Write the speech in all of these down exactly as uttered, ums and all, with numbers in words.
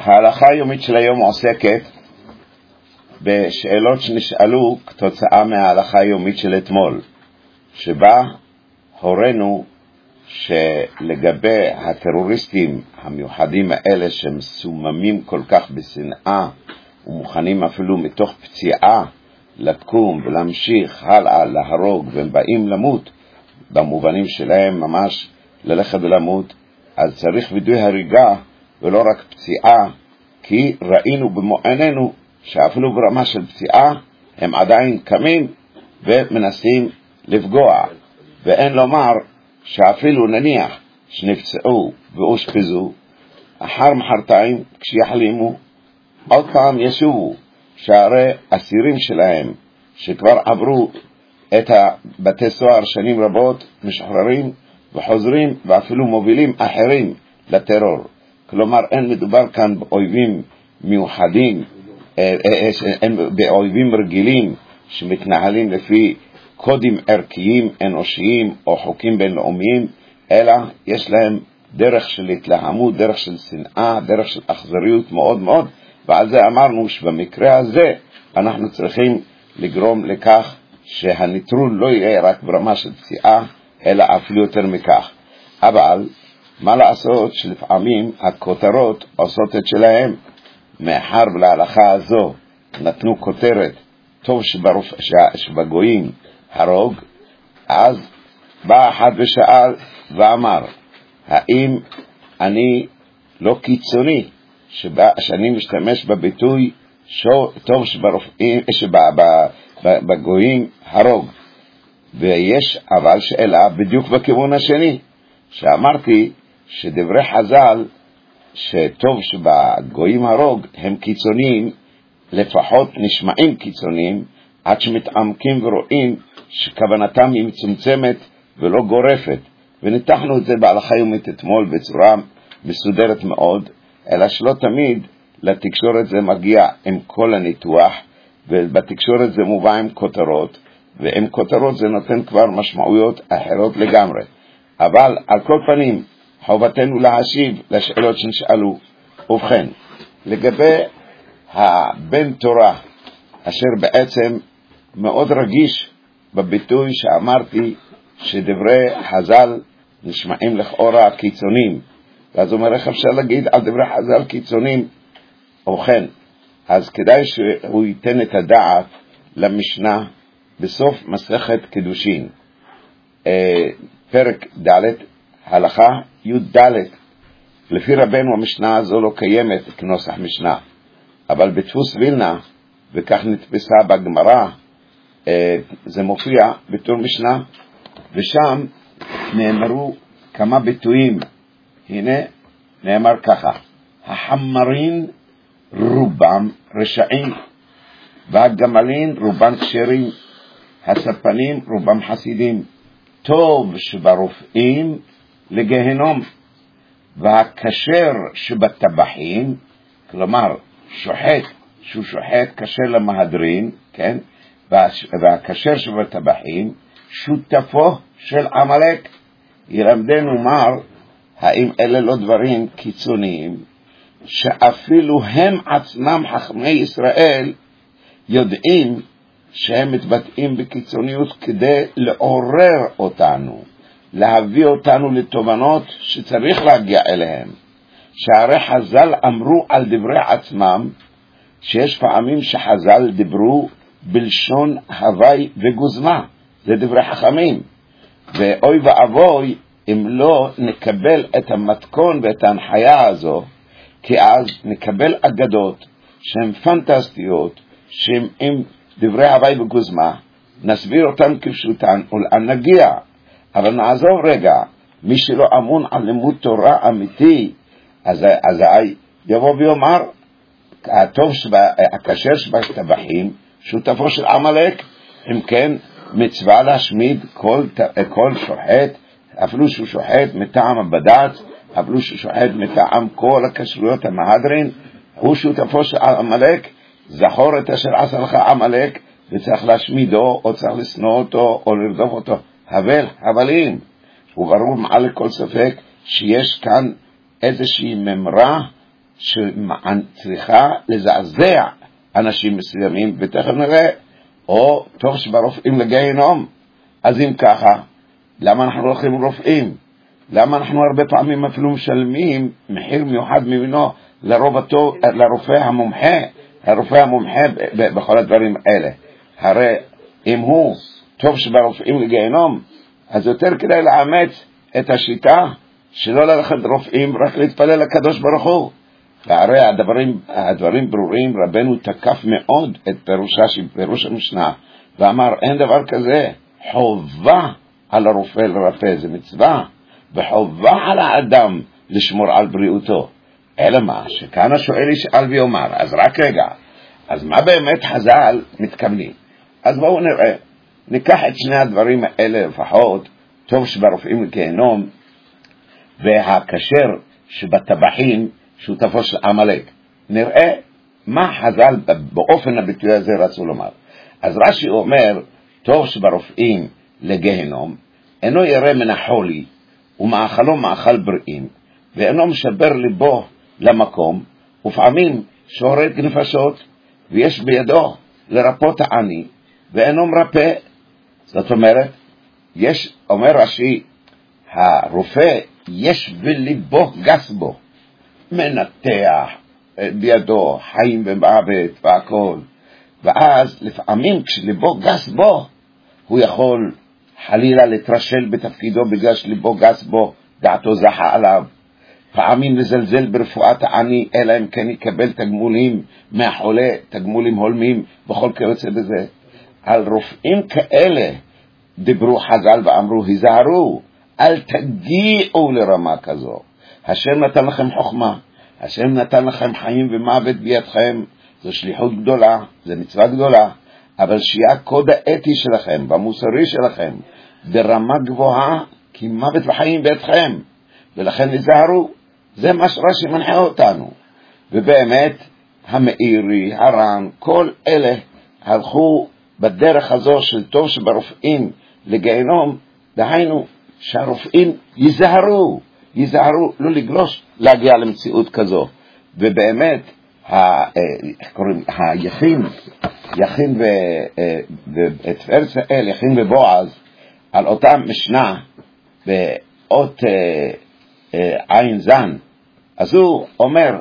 ההלכה היומית של היום עוסקת בשאלות שנשאלו כתוצאה מההלכה היומית של אתמול, שבה הורינו שלגבי הטרוריסטים המיוחדים האלה שמסוממים כל כך בשנאה ומוכנים אפילו מתוך פציעה לקום ולהמשיך הלאה להרוג, והם באים למות במובנים שלהם ממש ללכת ולמות, אז צריך וידוי הריגה ולא רק פציעה, כי ראינו במו עינינו שאפילו ברמה של פציעה הם עדיין קמים ומנסים לפגוע. ואין לומר שאפילו נניח שנפצעו ואושפזו, אחר מחרתיים כשיחלימו עוד פעם ישובו, שהרי אסירים שלהם שכבר עברו את בתי סוהר שנים רבות משוחררים וחוזרים ואפילו מובילים אחרים לטרור. כלומר אין מדובר כאן באויבים מיוחדים, באויבים רגילים שמתנהלים לפי קודים ערכיים אנושיים או חוקים בינלאומיים, אלא יש להם דרך של התלהמות, דרך של שנאה, דרך של אכזריות מאוד מאוד. ועל זה אמרנו שבמקרה הזה אנחנו צריכים לגרום לכך שהניטרול לא יהיה רק ברמה של פציעה, אלא אפילו יותר מכך. אבל מה לעשות שלפעמים הכותרות עושות את שלהם. מאחר ולהלכה הזו נתנו כותרת טוב שברופ... שבגויים הרוג, אז בא אחד ושאל ואמר, האם אני לא קיצוני שבא, שאני משתמש בביטוי שו, טוב שברופאים, שבגויים הרוג? ויש אבל שאלה בדיוק בכיוון השני, שאמרתי שדברי חז"ל שטוב שבגויים הרוג הם קיצוניים, לפחות נשמעים קיצוניים, עד שמתעמקים ורואים שכוונתם היא מצומצמת ולא גורפת. וניתחנו את זה בהלכה יומית אתמול בצורה מסודרת מאוד, אלא שלא תמיד לתקשורת זה מגיע עם כל הניתוח, ובתקשורת זה מובא עם כותרות, ועם כותרות זה נותן כבר משמעויות אחרות לגמרי. אבל על כל פנים חובתנו להשיב לשאלות שנשאלו. ובכן, לגבי הבן תורה, אשר בעצם מאוד רגיש בביטוי שאמרתי שדברי חז"ל נשמעים לכאורה קיצוניים, ואז אומר איך אפשר להגיד על דברי חז"ל קיצוניים? ובכן, אז כדאי שהוא ייתן את הדעת למשנה בסוף מסכת קידושין, פרק ד' הלכה י' ד'. לפי רבנו המשנה הזו לא קיימת כנוסח משנה, אבל בדפוס וילנה, וכך נתפסה בגמרא, זה מופיע בתור משנה, ושם נאמרו כמה ביטויים. הנה נאמר ככה, החמרין רובם רשעים, והגמלין רובם כשרים, הספנים רובם חסידים, טוב שברופאים לגהנום, והכשר שבטבחים, כלומר שוחט שהוא שוחט כשר למהדרין, כן? והכשר שבטבחים שותפו של עמלק. ילמדנו מר, האם אלה לא דברים קיצוניים שאפילו הם עצמם חכמי ישראל יודעים שהם מתבטאים בקיצוניות כדי לעורר אותנו, להביא אותנו לתובנות שצריך להגיע אליהם. שהרי חז"ל אמרו על דברי עצמם, שיש פעמים שחז"ל דיברו בלשון הווי וגוזמה, זה דברי חכמים, ואוי ואבוי אם לא נקבל את המתכון ואת ההנחיה הזו, כי אז נקבל אגדות שהן פנטסטיות, שהן עם דברי הווי וגוזמה, נסביר אותן כפשוטן ולאן נגיע. אבל נעזוב רגע, מי שלא אמון על לימוד תורה אמיתי, אז, אז יבוא ויאמר, הטוב שבה, הכשר שבטבחים שותפו של עמלק. אם כן, מצווה להשמיד כל, כל שוחט, אפילו שהוא שוחט מטעם הבד"ץ, אפילו שהוא שוחט מטעם כל הכשרויות המהדרין, הוא שותפו של עמלק. זכור את אשר עשה לך עמלק, וצריך להשמידו, או צריך לשנוא אותו, או לרדוף אותו. הבל, הבלים. וברור מעל לכל ספק שיש כאן איזושהי ממרה שצריכה לזעזע אנשים מסוימים, ותכף נראה, או טוב שברופאים לגיהנום. אז אם ככה, למה אנחנו לא הולכים רופאים? למה אנחנו הרבה פעמים אפילו משלמים מחיר מיוחד ממינו לרובתו, לרופא המומחה, הרופא המומחה בכל הדברים האלה? הרי אם הוא טוב שברופאים לגיהנום, אז יותר כדאי לאמץ את השיטה שלא ללכת רופאים, רק להתפלל לקדוש ברוך הוא. והרי הדברים, הדברים ברורים. רבנו תקף מאוד את פירושה של פירוש המשנה, ואמר אין דבר כזה, חובה על הרופא לרפא, זה מצווה, וחובה על האדם לשמור על בריאותו. אלא מה, שכאן השואל ישאל ויאמר, אז רק רגע, אז מה באמת חז"ל מתכוונים? אז בואו נראה, ניקח את שני הדברים האלה לפחות, טוב שברופאים לגיהנום, והכשר שבטבחים שותפו של עמלק. נראה מה חז"ל באופן הביטוי הזה רצו לומר. אז רש"י אומר, טוב שברופאים לגיהנום, אינו ירא מן החולי, ומאכלו מאכל בריאים, ואינו משבר ליבו למקום, ופעמים שהורג נפשות, ויש בידו לרפות העני, ואינו מרפא. זאת אומרת, יש, אומר רש"י, הרופא יש בליבו גס בו, מנתח בידו חיים ומוות והכל, ואז לפעמים כשליבו גס בו, הוא יכול חלילה להתרשל בתפקידו בגלל שליבו גס בו, דעתו זחה עליו. פעמים לזלזל ברפואת העני, אלא אם כן יקבל תגמולים מהחולה, תגמולים הולמים וכל כיוצא בזה. על רופאים כאלה דיברו חז"ל ואמרו, היזהרו, אל תגיעו לרמה כזו. השם נתן לכם חוכמה, השם נתן לכם חיים ומוות בידכם, זו שליחות גדולה, זו מצווה גדולה, אבל שיהיה קוד האתי שלכם, במוסרי שלכם, ברמה גבוהה, כי מוות וחיים בידכם, ולכן נזהרו. זה מה שרש"י מנחה אותנו. ובאמת המאירי, הר"ן, כל אלה הלכו בדרך הזו של טוב שברופאים לגיהנום, דהיינו שהרופאים ייזהרו, ייזהרו לא לגלוש להגיע למציאות כזו. ובאמת היכין, יכין ותפארת ישראל, יכין ובועז, על אותה משנה באות עין זן, אז הוא אומר,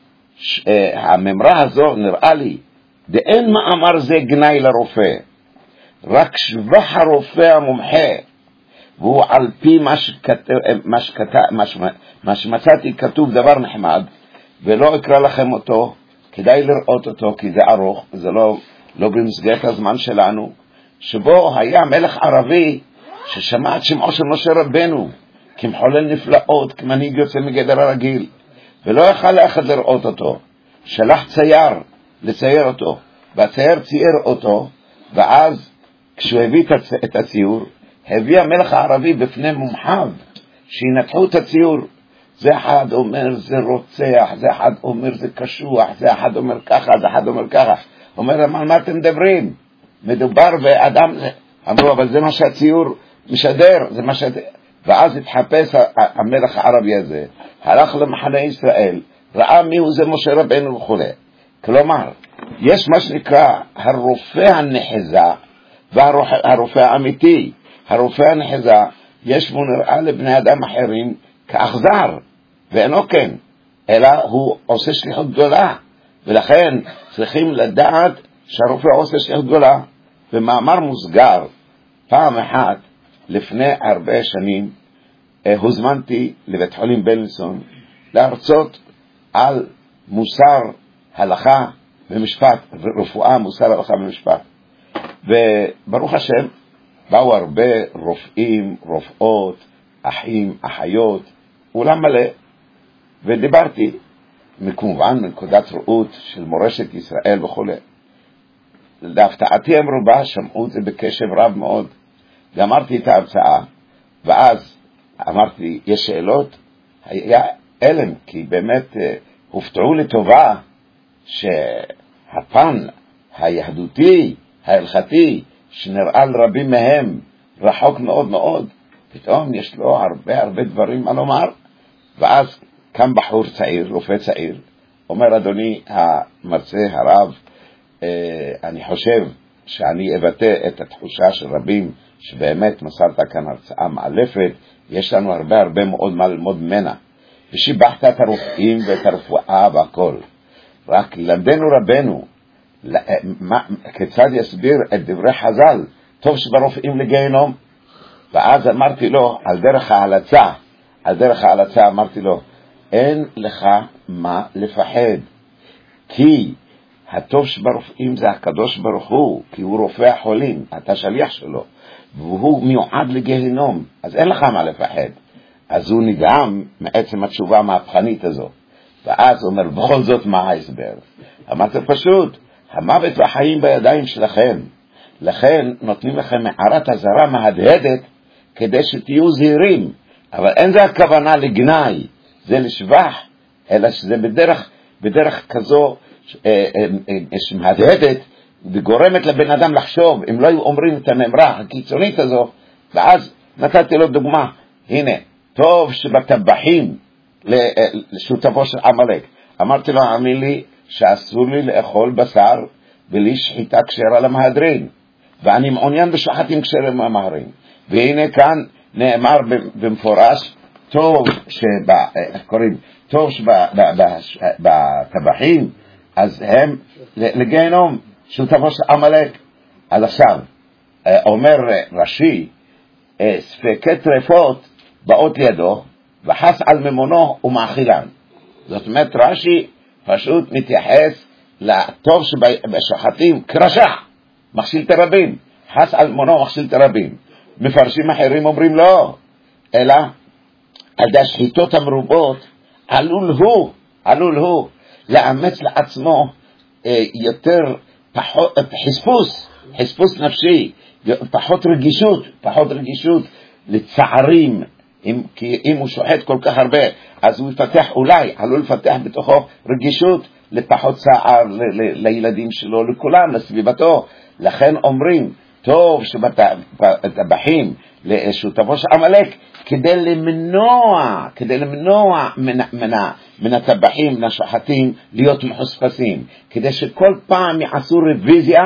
הממרה הזו נראה לי, דאין מאמר זה גנאי לרופא, רק שבח הרופא המומחה, והוא על פי מה שכתב, מה שכתב, מה שמצאתי כתוב דבר נחמד, ולא אקרא לכם אותו, כדאי לראות אותו, כי זה ארוך, זה לא, לא במסגרת הזמן שלנו, שבו היה מלך ערבי, ששמע את שמעו של משה רבנו, כמחולל נפלאות, כמנהיג יוצא מגדר הרגיל, ולא יכל לאחד לראות אותו. שלח צייר לצייר אותו, והצייר צייר אותו, ואז כשהוא הביא את הציור, הביא המלך הערבי בפני מומחיו, שינתחו את הציור. זה אחד אומר זה רוצח, זה אחד אומר זה קשוח, זה אחד אומר ככה, זה אחד אומר ככה. אומר, על מה אתם מדברים? מדובר באדם, אמרו, אבל זה מה שהציור משדר, זה מה שד... ואז התחפש המלך הערבי הזה, הלך למחנה ישראל, ראה מיהו זה משה רבנו וכו'. כלומר, יש מה שנקרא הרופא הנחזה והרופא האמיתי. הרופא הנחזה, יש בו נראה לבני אדם אחרים כאכזר, ואינו כן, אלא הוא עושה שליחות גדולה, ולכן צריכים לדעת שהרופא עושה שליחות גדולה. במאמר מוסגר, פעם אחת, לפני הרבה שנים, הוזמנתי לבית חולים בלינסון להרצות על מוסר הלכה ומשפט, רפואה, מוסר הלכה ומשפט. וברוך השם, באו הרבה רופאים, רופאות, אחים, אחיות, אולם מלא, ודיברתי, כמובן מנקודת ראות של מורשת ישראל וכו'. להפתעתי המרובה, שמעו את זה בקשב רב מאוד, גמרתי את ההרצאה, ואז אמרתי, יש שאלות? היה אלם, כי באמת הופתעו לטובה שהפן היהדותי, ההלכתי, שנראה לרבים מהם רחוק מאוד מאוד, פתאום יש לו הרבה הרבה דברים מה לומר. ואז קם בחור צעיר, רופא צעיר, אומר אדוני המרצה הרב, אני חושב שאני אבטא את התחושה של רבים שבאמת מסרת כאן הרצאה מאלפת, יש לנו הרבה הרבה מאוד מה ללמוד ממנה, ושיבחת את הרופאים ואת הרפואה והכל. רק למדנו רבנו כיצד יסביר את דברי חז"ל, טוב שברופאים לגיהנום. ואז אמרתי לו על דרך ההלצה, על דרך ההלצה אמרתי לו, אין לך מה לפחד, כי הטוב שברופאים זה הקדוש ברוך הוא, כי הוא רופא החולים, אתה שליח שלו, והוא מיועד לגיהנום, אז אין לך מה לפחד. אז הוא נדהם מעצם התשובה המהפכנית הזו. ואז הוא אומר, בכל זאת מה ההסבר? אמרתי פשוט, המוות והחיים בידיים שלכם, לכן נותנים לכם מערת הזרה מהדהדת כדי שתהיו זהירים, אבל אין זה הכוונה לגנאי, זה לשבח, אלא שזה בדרך, בדרך כזו שמהדהדת וגורמת לבן אדם לחשוב, אם לא היו אומרים את המאמרה הקיצונית הזו. ואז נתתי לו דוגמה, הנה, טוב שבטבחים לשותפו של עמלק, אמרתי לו, אמין לי שאסור לי לאכול בשר בלי שחיטה כשרה למהדרין, ואני מעוניין בשחטים כשרים למהדרין. והנה כאן נאמר במפורש, טוב שקוראים, טוב שבטבחים, אז הם לגיהנום, שותפו של עמלק. אז עכשיו, אומר רש"י, ספקי טרפות באות לידו, וחס על ממונו ומאכילן. זאת אומרת, רש"י פשוט מתייחס לטוב שבשחטים כרשע, מכשיל תרבים, חס על ממונו מכשיל תרבים. מפרשים אחרים אומרים לא, אלא על די השחיטות המרובות, עלול הוא, עלול הוא, לאמץ לעצמו אה, יותר, פחות, חספוס, חספוס נפשי, פחות רגישות, פחות רגישות לצערים, אם, כי אם הוא שוחט כל כך הרבה, אז הוא יפתח, אולי, עלול לפתח בתוכו רגישות לפחות צער ל, ל, לילדים שלו, לכולם, לסביבתו. לכן אומרים, טוב שבטבחים לשותפו של עמלק, כדי למנוע, כדי למנוע מן, מן, מן הטבחים, מן השוחטים, להיות מחוספסים, כדי שכל פעם יעשו רוויזיה,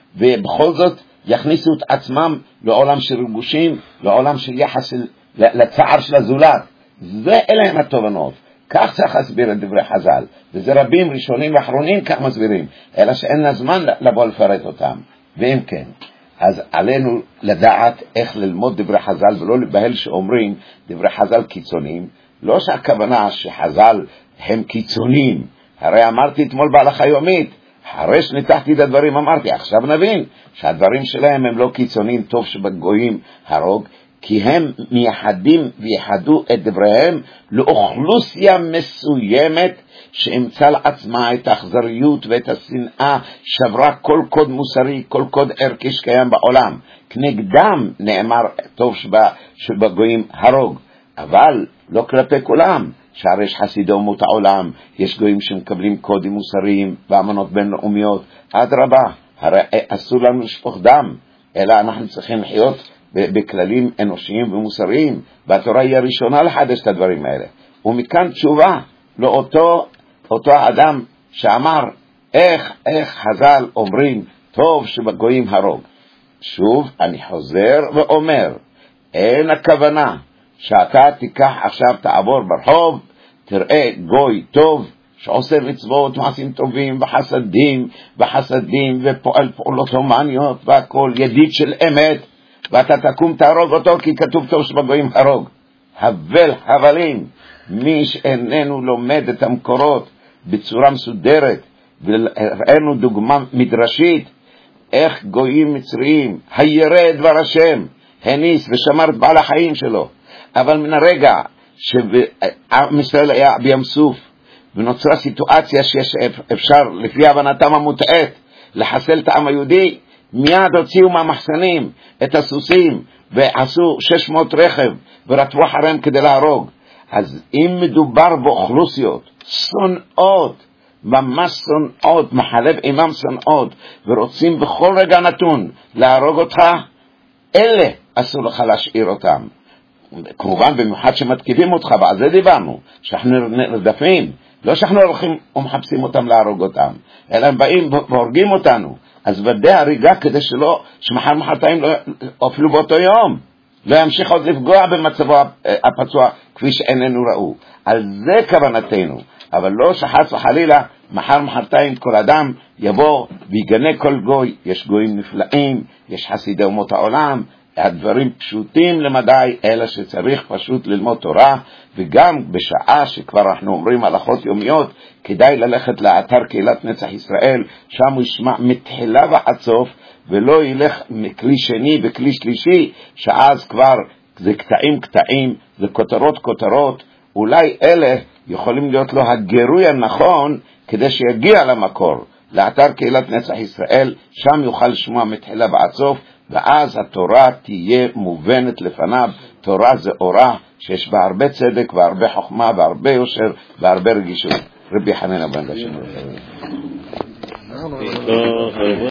ובכל זאת יכניסו את עצמם לעולם של רגושים, לעולם של יחס לצער של הזולת. זה אלה הם התובנות. כך צריך להסביר את דברי חז"ל, וזה רבים ראשונים ואחרונים כך מסבירים, אלא שאין לה זמן לבוא לפרט אותם. ואם כן, אז עלינו לדעת איך ללמוד דברי חז"ל, ולא לבהל שאומרים דברי חז"ל קיצוניים. לא שהכוונה שחז"ל הם קיצוניים, הרי אמרתי אתמול בהלכה יומית, אחרי שניתחתי את הדברים אמרתי, עכשיו נבין שהדברים שלהם הם לא קיצוניים, טוב שבגויים הרוג, כי הם מייחדים ויחדו את דבריהם לאוכלוסיה מסוימת שאמצא לעצמה את האכזריות ואת השנאה, שברה כל קוד מוסרי, כל קוד ערכי שקיים בעולם. כנגדם נאמר טוב שבגויים הרוג, אבל לא כלפי כולם, שהרי יש חסידי אומות העולם, יש גויים שמקבלים קודים מוסריים ואמנות בינלאומיות, אדרבה, הרי אסור לנו לשפוך דם, אלא אנחנו צריכים לחיות בכללים אנושיים ומוסריים, והתורה היא הראשונה לחדש את הדברים האלה. ומכאן תשובה לאותו אותו האדם שאמר, איך, איך חז"ל אומרים, טוב שבגויים הרוג. שוב, אני חוזר ואומר, אין הכוונה שאתה תיקח עכשיו, תעבור ברחוב, תראה גוי טוב, שעושה מצוות, מעשים טובים, וחסדים, וחסדים, ופועל פעולות הומניות, והכל ידיד של אמת, ואתה תקום תהרוג אותו, כי כתוב טוב שבגויים הרוג. הבל הבלים, מי שאיננו לומד את המקורות בצורה מסודרת, וראינו דוגמה מדרשית, איך גויים מצריים, הירא דבר השם, הניס ושמר את בעל החיים שלו. אבל מן הרגע שעם ישראל היה בים סוף, ונוצרה סיטואציה שיש אפשר לפי הבנתם המוטעת לחסל את העם היהודי, מיד הוציאו מהמחסנים את הסוסים ועשו שש מאות רכב ורתבו אחריהם כדי להרוג. אז אם מדובר באוכלוסיות שונאות, ממש שונאות, מחלב אימם שונאות, ורוצים בכל רגע נתון להרוג אותך, אלה אסור לך להשאיר אותם. כמובן במיוחד שמתקיפים אותך, ועל זה דיברנו, שאנחנו נרדפים, לא שאנחנו הולכים ומחפשים אותם להרוג אותם, אלא הם באים והורגים אותנו. אז ודאי הריגה כדי שלא, שמחר מחרתיים, לא, אפילו באותו יום, לא ימשיך עוד לפגוע במצבו הפצוע כפי שאיננו ראו. על זה כוונתנו, אבל לא שחס וחלילה, מחר מחרתיים כל אדם יבוא ויגנה כל גוי. יש גויים נפלאים, יש חסידי אומות העולם, הדברים פשוטים למדי, אלא שצריך פשוט ללמוד תורה, וגם בשעה שכבר אנחנו אומרים הלכות יומיות, כדאי ללכת לאתר קהילת נצח ישראל, שם הוא ישמע מתחילה ועד סוף, ולא ילך מכלי שני וכלי שלישי, שאז כבר זה קטעים קטעים, זה כותרות כותרות, אולי אלה יכולים להיות לו הגירוי הנכון, כדי שיגיע למקור, לאתר קהילת נצח ישראל, שם יוכל לשמוע מתחילה ועד סוף, ואז התורה תהיה מובנת לפניו. תורה זה אורה שיש בה הרבה צדק והרבה חוכמה והרבה יושר והרבה רגישות. רבי חנינא בן גשם.